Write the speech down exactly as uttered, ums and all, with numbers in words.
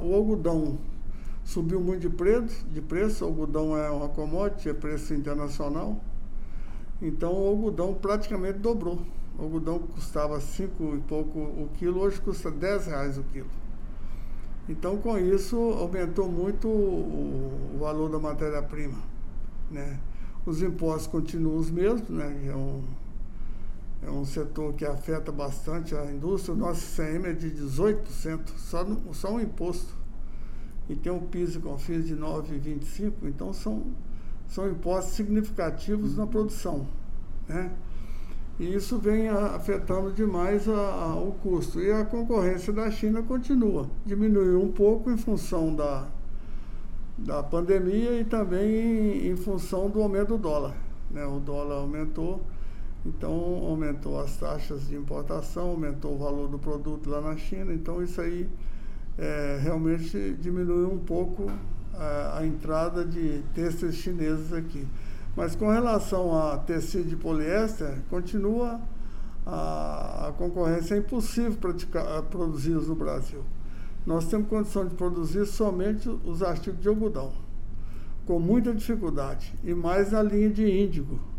o algodão subiu muito de preço, de preço, o algodão é uma commodity, é preço internacional, então o algodão praticamente dobrou. O algodão custava cinco e pouco o quilo, hoje custa dez reais o quilo. Então, com isso, aumentou muito o, o valor da matéria-prima, né? Os impostos continuam os mesmos, né? É um, é um setor que afeta bastante a indústria. O nosso I C M é de dezoito por cento, só, no, só um imposto. E tem um PIS e COFINS de nove vírgula vinte e cinco por cento, então são, são impostos significativos na produção, né? E isso vem a, afetando demais a, a, o custo. E a concorrência da China continua. Diminuiu um pouco em função da, da pandemia e também em, em função do aumento do dólar, né? O dólar aumentou, então aumentou as taxas de importação, aumentou o valor do produto lá na China, então isso aí é, realmente diminuiu um pouco a, a entrada de têxteis chineses aqui. Mas com relação a tecido de poliéster, continua a, a concorrência, é impossível praticar, produzi-los no Brasil. Nós temos condição de produzir somente os artigos de algodão, com muita dificuldade, e mais na linha de índigo.